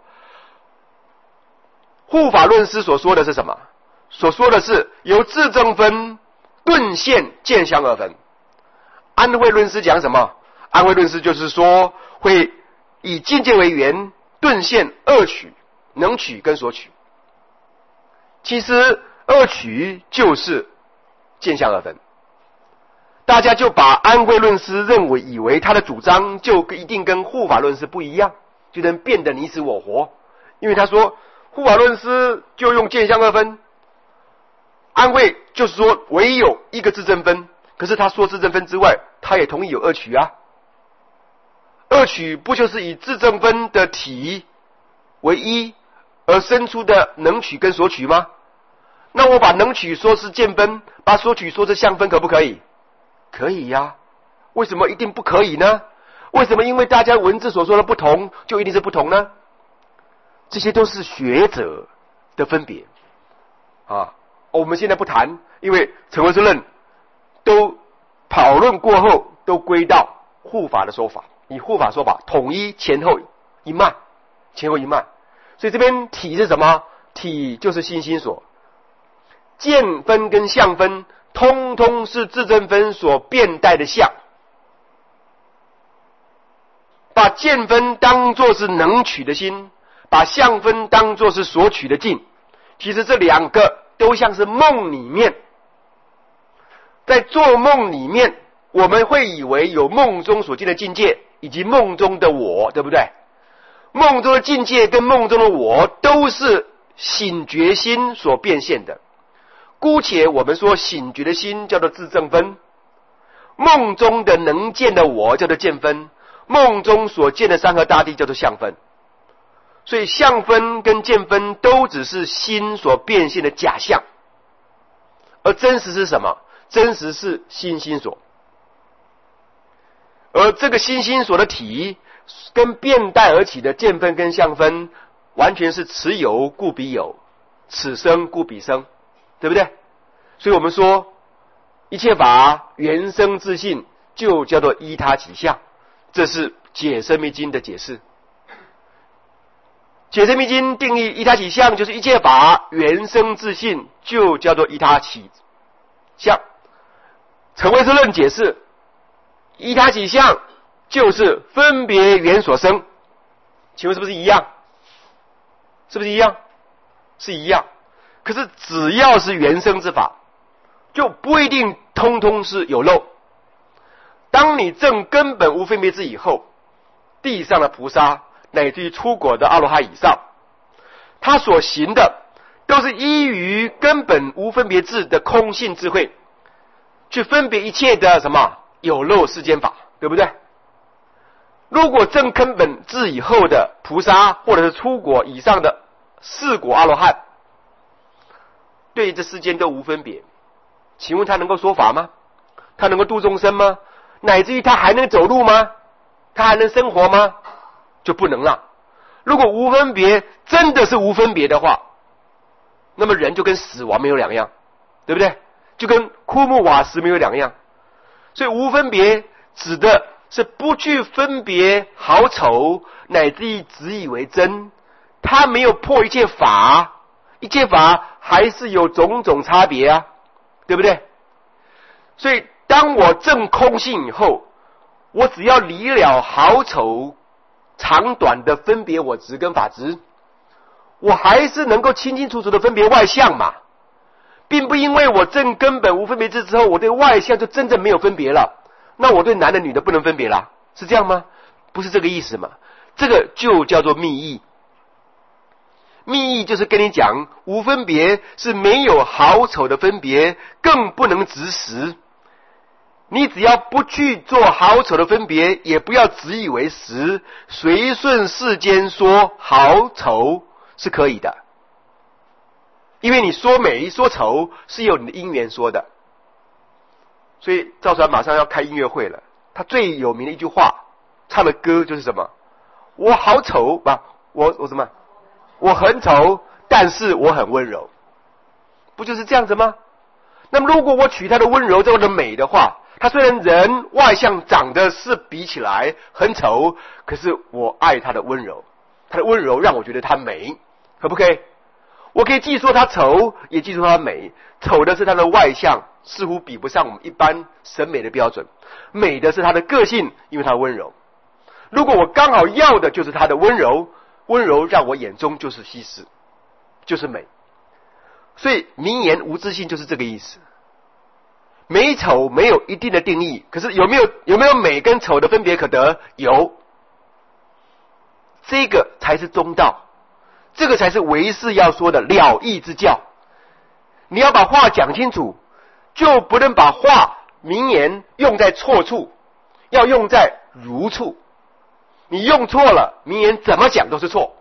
护法论师所说的是什么？所说的是由自正分顿现见相二分。安慧论师讲什么？安慧论师就是说会以境界为缘，顿现二取，能取跟所取。其实二取就是见相二分。大家就把安慧论师认为以为他的主张就一定跟护法论师不一样，就能变得你死我活。因为他说护法论师就用见相二分，安慧就是说唯有一个自正分，可是他说自正分之外，他也同意有二取啊。二取不就是以自正分的体为一而生出的能取跟所取吗？那我把能取说是见分，把所取说是相分，可不可以？可以呀、啊。为什么一定不可以呢？为什么因为大家文字所说的不同就一定是不同呢？这些都是学者的分别啊，我们现在不谈，因为陈唯识论都讨论过后都归到护法的说法，以护法说法统一前后一脉，前后一脉。所以这边体是什么？体就是心心所，见分跟相分通通是自正分所变带的相。把见分当作是能取的心，把相分当作是所取的境，其实这两个都像是梦里面，在做梦里面我们会以为有梦中所见的境界以及梦中的我，对不对？梦中的境界跟梦中的我都是醒觉心所变现的，姑且我们说醒觉的心叫做自正分，梦中的能见的我叫做见分，梦中所见的山河大地叫做相分。所以相分跟见分都只是心所变现的假象，而真实是什么？真实是心心所。而这个心心所的体跟变带而起的见分跟相分完全是此有故彼有，此生故彼生，对不对？所以我们说一切法原生自性就叫做依他起相，这是解深密经的解释。解深密经定义依他起相，就是一切法原生自性就叫做依他起相。陈唯识论解释依他起相就是分别缘所生，请问是不是一样？是不是一样？是一样。可是只要是原生之法，就不一定通通是有漏。当你证根本无分别智以后，地上的菩萨乃至于出果的阿罗汉以上，他所行的都是依于根本无分别智的空性智慧，去分别一切的什么有漏世间法，对不对？如果证根本智以后的菩萨，或者是出果以上的四果阿罗汉，对这世间都无分别，请问他能够说法吗？他能够度众生吗？乃至于他还能走路吗？他还能生活吗？就不能了。如果无分别真的是无分别的话，那么人就跟死亡没有两样，对不对？就跟枯木瓦石没有两样。所以无分别指的是不去分别好丑，乃至于只以为真，他没有破一切法，一切法还是有种种差别啊，对不对？所以当我证空性以后，我只要离了好丑长短的分别我执跟法执，我还是能够清清楚楚的分别外相嘛，并不因为我证根本无分别智之后，我对外相就真正没有分别了，那我对男的女的不能分别了，是这样吗？不是这个意思嘛，这个就叫做密意。密意就是跟你讲，无分别是没有好丑的分别，更不能执实。你只要不去做好丑的分别，也不要执以为实，随顺世间说好丑是可以的， 因为你说美说丑是有你的因缘说的。所以赵传马上要开音乐会了，他最有名的一句话唱的歌就是什么？我好丑吧，我我什么？我很丑，但是我很温柔，不就是这样子吗？那么如果我取他的温柔这样的美的话，他虽然人外向长得是比起来很丑，可是我爱他的温柔，他的温柔让我觉得他美，可不可以？我可以既说他丑，也既说他美。丑的是他的外向，似乎比不上我们一般审美的标准；美的是他的个性，因为他温柔。如果我刚好要的就是他的温柔，温柔让我眼中就是西施，就是美。所以名言无自信就是这个意思。美丑没有一定的定义，可是有没有有没有美跟丑的分别可得？有，这个才是中道，这个才是唯识要说的了义之教。你要把话讲清楚，就不能把话名言用在错处，要用在如处。你用错了，名言怎么讲都是错，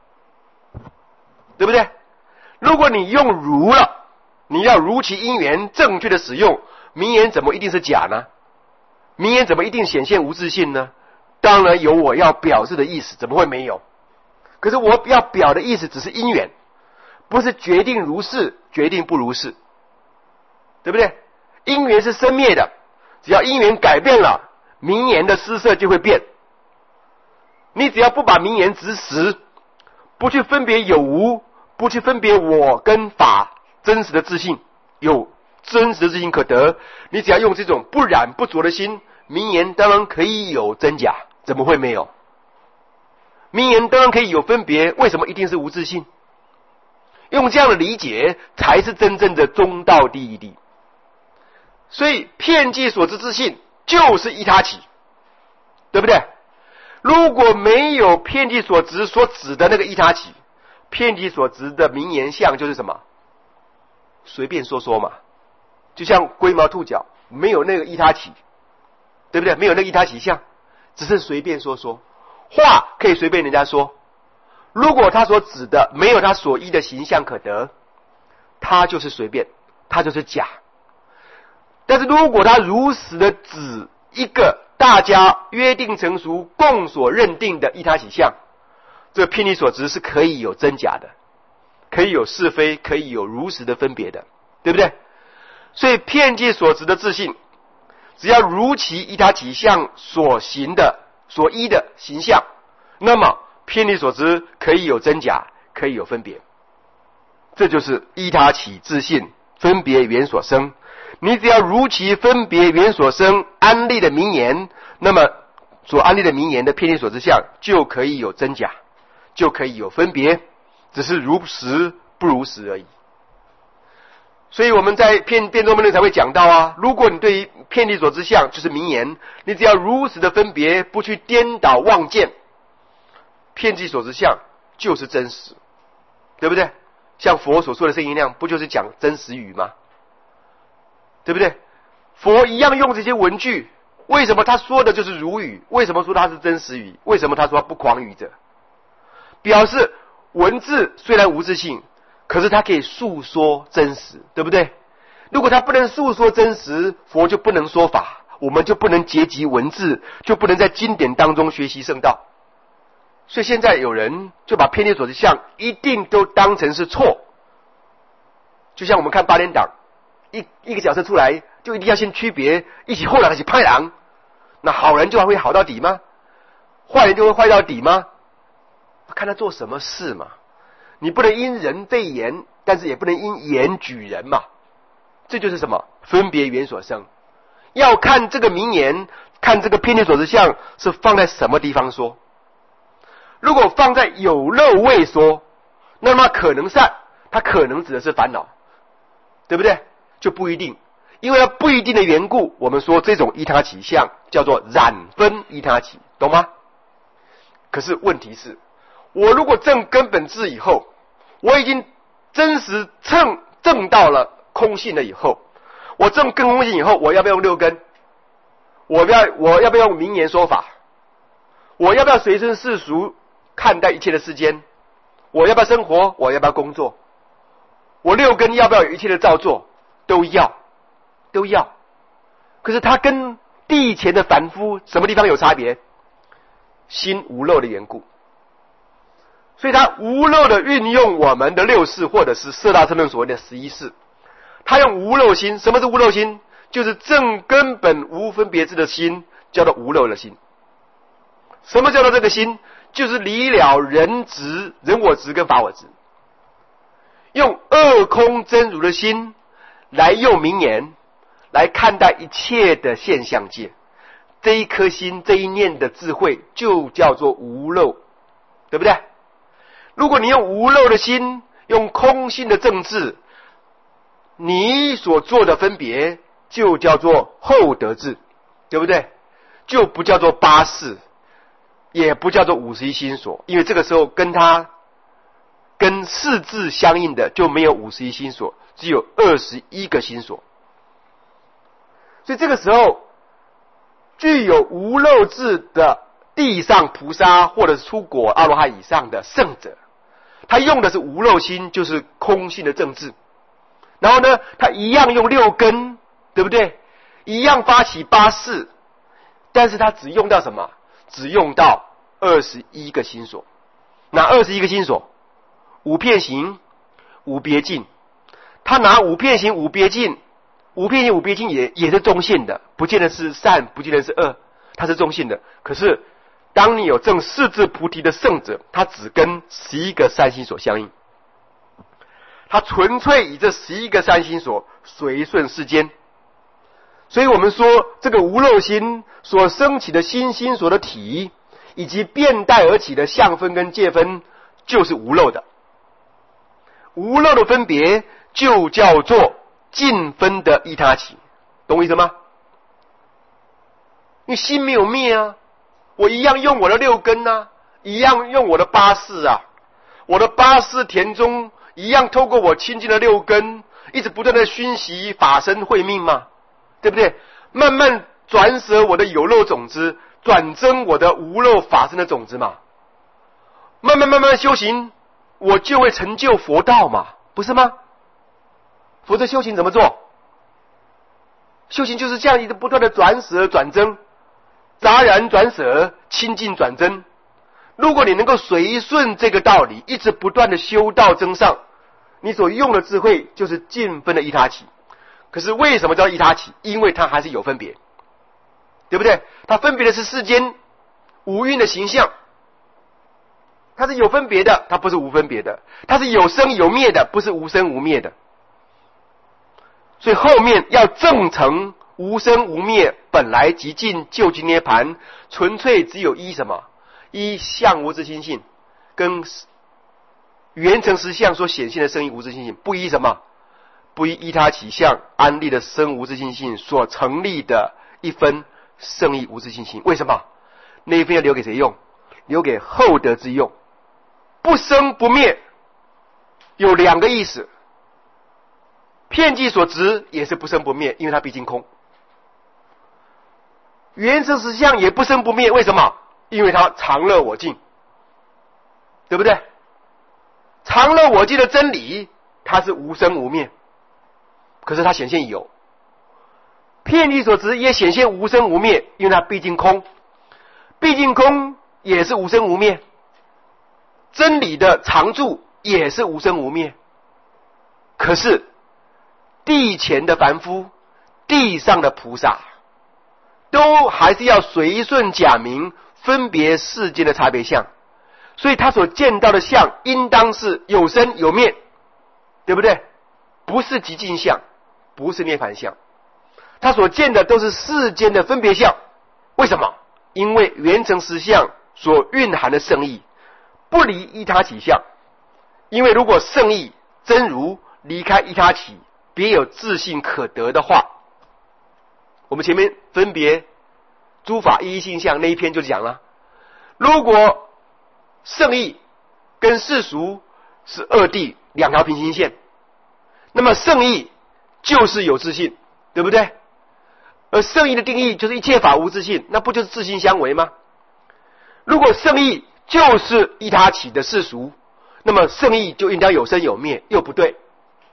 对不对？如果你用如了，你要如其因缘正确的使用，名言怎么一定是假呢？名言怎么一定显现无自信呢？当然有我要表示的意思，怎么会没有？可是我要表的意思只是因缘，不是决定如是决定不如是，对不对？因缘是生灭的，只要因缘改变了，名言的施设就会变。你只要不把名言执实，不去分别有无，不去分别我跟法真实的自信，有真实的自信可得，你只要用这种不染不着的心，名言当然可以有真假，怎么会没有？名言当然可以有分别，为什么一定是无自信？用这样的理解才是真正的中道第一谛。所以遍计所知自信就是依他起，对不对？如果没有遍计所知所指的那个依他起，遍计所知的名言相就是什么？随便说说嘛，就像龟毛兔角，没有那个依他起，对不对？没有那个依他起相，只是随便说说。话可以随便人家说，如果他所指的没有他所依的形象可得，他就是随便，他就是假。但是如果他如实的指一个大家约定成熟共所认定的依他起相，这个遍计所知是可以有真假的，可以有是非，可以有如实的分别的，对不对？所以遍计所知的自信，只要如其依他起相所行的所依的形象，那么遍计所知可以有真假，可以有分别。这就是依他起自信分别缘所生。你只要如其分别缘所生安立的名言，那么所安立的名言的遍计所知相就可以有真假，就可以有分别，只是如实不如实而已。所以我们在辩辩中论才会讲到啊，如果你对于遍计所知相就是名言，你只要如实的分别，不去颠倒妄见，遍计所知相就是真实，对不对？像佛所说的圣音量，不就是讲真实语吗？对不对？佛一样用这些文句，为什么他说的就是如语？为什么说他是真实语？为什么他说他不诳语者？表示文字虽然无自性，可是它可以诉说真实，对不对？如果它不能诉说真实，佛就不能说法，我们就不能结集文字，就不能在经典当中学习圣道。所以现在有人就把遍计所知相一定都当成是错，就像我们看八点档，一一个角色出来，就一定要先区别一起后来一起拍狼，那好人就还会好到底吗？坏人就会坏到底吗？看他做什么事嘛。你不能因人废言，但是也不能因言举人嘛。这就是什么？分别缘所生。要看这个名言，看这个遍计所知相是放在什么地方说。如果放在有漏未说，那么可能善，它可能指的是烦恼，对不对？就不一定，因为它不一定的缘故，我们说这种依他起相叫做染分依他起，懂吗？可是问题是，我如果证根本智以后，我已经真实证证到了空性了以后，我证根空性以后，我要不要用六根？我要我要不要用名言说法？我要不要随身世俗看待一切的世间？我要不要生活？我要不要工作？ 我六根要不要有一切的造作？都要，都要。可是它跟地前的凡夫什么地方有差别？心无漏的缘故。所以它无漏的运用我们的六识，或者是四大乘论所谓的十一识。它用无漏心。什么是无漏心？就是正根本无分别智的心，叫做无漏的心。什么叫做这个心？就是离了人执、人我执跟法我执，用二空真如的心来用名言来看待一切的现象界。这一颗心，这一念的智慧就叫做无漏，对不对？如果你用无漏的心，用空性的正智，你所做的分别就叫做后得智，对不对？就不叫做八识，也不叫做五十一心所，因为这个时候跟它跟四智相应的就没有五十一心所，只有二十一个心所。所以这个时候具有无漏智的地上菩萨，或者是出果阿罗汉以上的圣者，他用的是无漏心，就是空性的正智。然后呢，他一样用六根，对不对？一样发起八识，但是他只用到什么？只用到二十一个心所。哪二十一个心所？五遍行、五别境。他拿五遍行、五别境，五遍行、五别境也也是中性的，不见得是善，不见得是恶，它是中性的。可是当你有证四智菩提的圣者，他只跟十一个善心所相应，他纯粹以这十一个善心所随顺世间。所以我们说这个无漏心所升起的心心所的体，以及变带而起的相分跟界分，就是无漏的。无漏的分别就叫做尽分的依他起，懂我意思吗？你心没有灭啊，我一样用我的六根啊，一样用我的八识啊，我的八识田中一样透过我清净的六根，一直不断的熏习法身慧命嘛，对不对？慢慢转舍我的有漏种子，转增我的无漏法身的种子嘛。慢慢慢慢修行，我就会成就佛道嘛，不是吗？否则修行怎么做？修行就是这样一直不断的转舍转增，杂然转舍，清净转增。如果你能够随顺这个道理，一直不断的修道增上，你所用的智慧就是尽分的依他起。可是为什么叫依他起？因为它还是有分别，对不对？它分别的是世间五蕴的形象，它是有分别的，它不是无分别的，它是有生有灭的，不是无生无灭的。所以后面要证成无生无灭，本来即尽究竟涅盘，纯粹只有依什么？依相无自性性，跟圆成实相所显现的生意无自性性，不依什么？不依依他起相安立的生无自性性所成立的一分圣意无自性性。为什么？那一分要留给谁用？留给后得之用。不生不灭有两个意思，遍计所执也是不生不灭，因为它毕竟空。圆成实相也不生不灭，为什么？因为它常乐我净，对不对？常乐我净的真理，它是无生无灭，可是它显现有。遍计所执也显现无生无灭，因为它毕竟空，毕竟空也是无生无灭。真理的常住也是无生无灭，可是地前的凡夫，地上的菩萨，都还是要随顺假名分别世间的差别相，所以他所见到的相应当是有生有灭，对不对？不是极尽相，不是涅槃相，他所见的都是世间的分别相。为什么？因为圆成实相所蕴含的圣意不离依他起相，因为如果圣意真如离开依他起，别有自性可得的话，我们前面分别诸法一一性相那一篇就讲了，如果圣意跟世俗是二谛两条平行线，那么圣意就是有自性，对不对？而圣意的定义就是一切法无自性，那不就是自性相违吗？如果圣意就是依他起的世俗，那么圣意就应当有生有灭，又不对。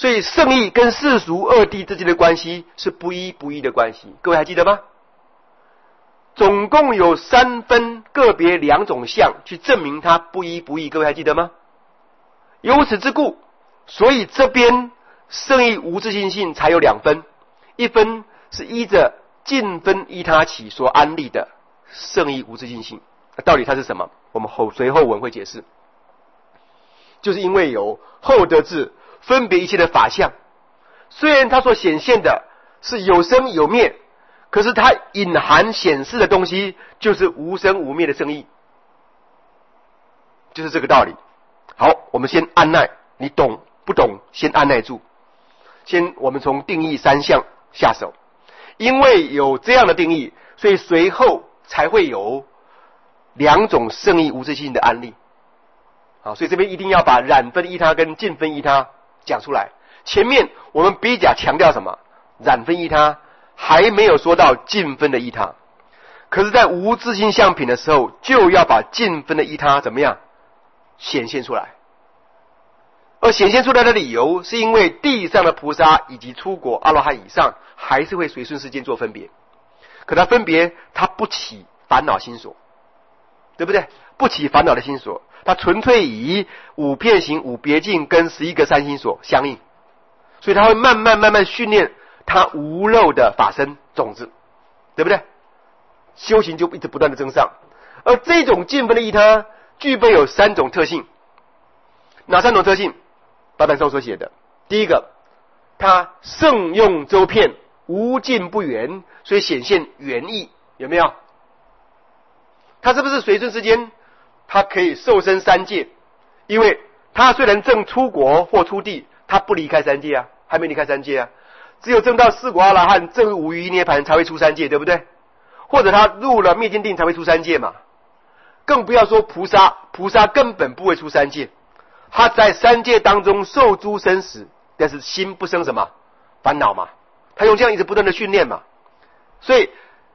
所以圣义跟世俗二谛之间的关系是不一不一的关系，各位还记得吗？总共有三分个别两种相去证明它不一不异，各位还记得吗？由此之故，所以这边圣义无自性性才有两分，一分是依着近分依他起所安立的圣义无自性性，到底它是什么？我们后随后文会解释。就是因为有后得智分别一切的法相，虽然它所显现的是有生有灭，可是它隐含显示的东西就是无生无灭的圣义，就是这个道理。好，我们先按捺，你懂不懂先按捺住。先我们从定义三项下手，因为有这样的定义，所以随后才会有两种圣义无自性的案例。好，所以这边一定要把染分依他跟近分依他讲出来。前面我们比较强调什么？染分依他，还没有说到近分的依他。可是在无自性相品的时候，就要把近分的依他怎么样显现出来。而显现出来的理由，是因为地上的菩萨以及出果阿罗汉以上，还是会随顺世间做分别。可他分别，他不起烦恼心所，对不对？不起烦恼的心所，它纯粹以五片行、五别境跟十一个三心所相应，所以它会慢慢慢慢训练它无漏的法身种子，对不对？修行就一直不断的增上。而这种近分的依他具备有三种特性，哪三种特性？八单颂所写的，第一个，它圣用周遍，无尽不圆，所以显现圆义，有没有？它是不是随顺世间？他可以受生三界，因为他虽然正出国或出地，他不离开三界啊，还没离开三界啊。只有证到四果阿罗汉，证无余涅盘才会出三界，对不对？或者他入了灭尽定才会出三界嘛。更不要说菩萨，菩萨根本不会出三界，他在三界当中受诸生死，但是心不生什么烦恼嘛，他用这样一直不断的训练嘛，所以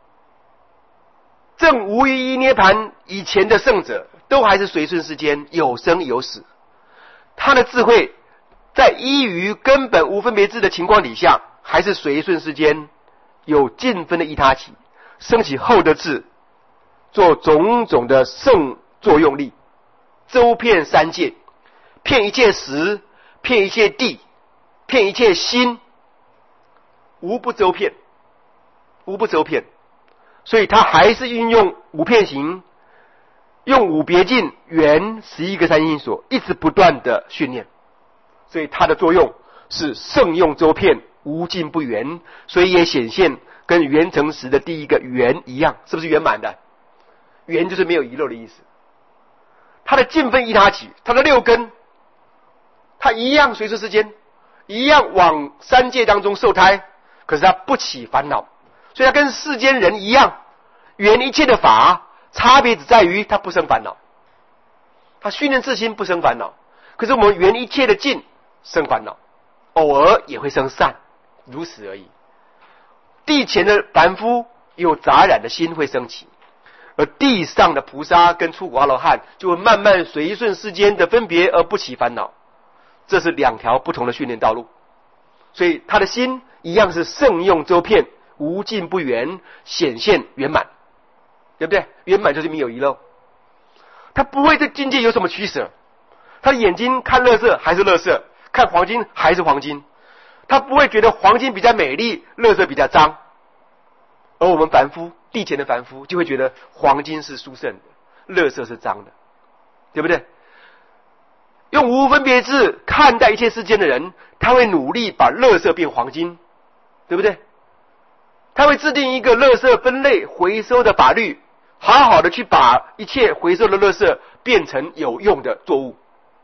正无余一涅盘以前的圣者都还是随顺世间，有生有死，他的智慧在依于根本无分别智的情况底下，还是随顺世间，有近分的依他起，升起后的智，做种种的圣作用力，周遍三界，遍一切时，遍一切地，遍一切心，无不周遍，无不周遍。所以他还是运用五片行，用五别境圆十一个三心所，一直不断的训练，所以它的作用是圣用周遍，无尽不圆，所以也显现跟圆成时的第一个圆一样，是不是圆满的？圆就是没有遗漏的意思。它的近分依他起，它的六根，它一样随顺世间，一样往三界当中受胎，可是它不起烦恼，所以它跟世间人一样，圆一切的法，差别只在于它不生烦恼。它训练自心不生烦恼，可是我们圆一切的境生烦恼，偶尔也会生善，如此而已。地前的凡夫有杂染的心会升起，而地上的菩萨跟出果阿罗汉就会慢慢随顺世间的分别而不起烦恼，这是两条不同的训练道路。所以他的心一样是圣用周遍，无尽不圆，显现圆满，对不对？圆满就是没有遗漏，他不会对境界有什么取舍，他的眼睛看垃圾还是垃圾，看黄金还是黄金，他不会觉得黄金比较美丽，垃圾比较脏。而我们凡夫，地前的凡夫就会觉得黄金是殊胜的，垃圾是脏的，对不对？用无分别智看待一切世间的人，他会努力把垃圾变黄金，对不对？他会制定一个垃圾分类回收的法律，好好的去把一切回收的垃圾变成有用的作物，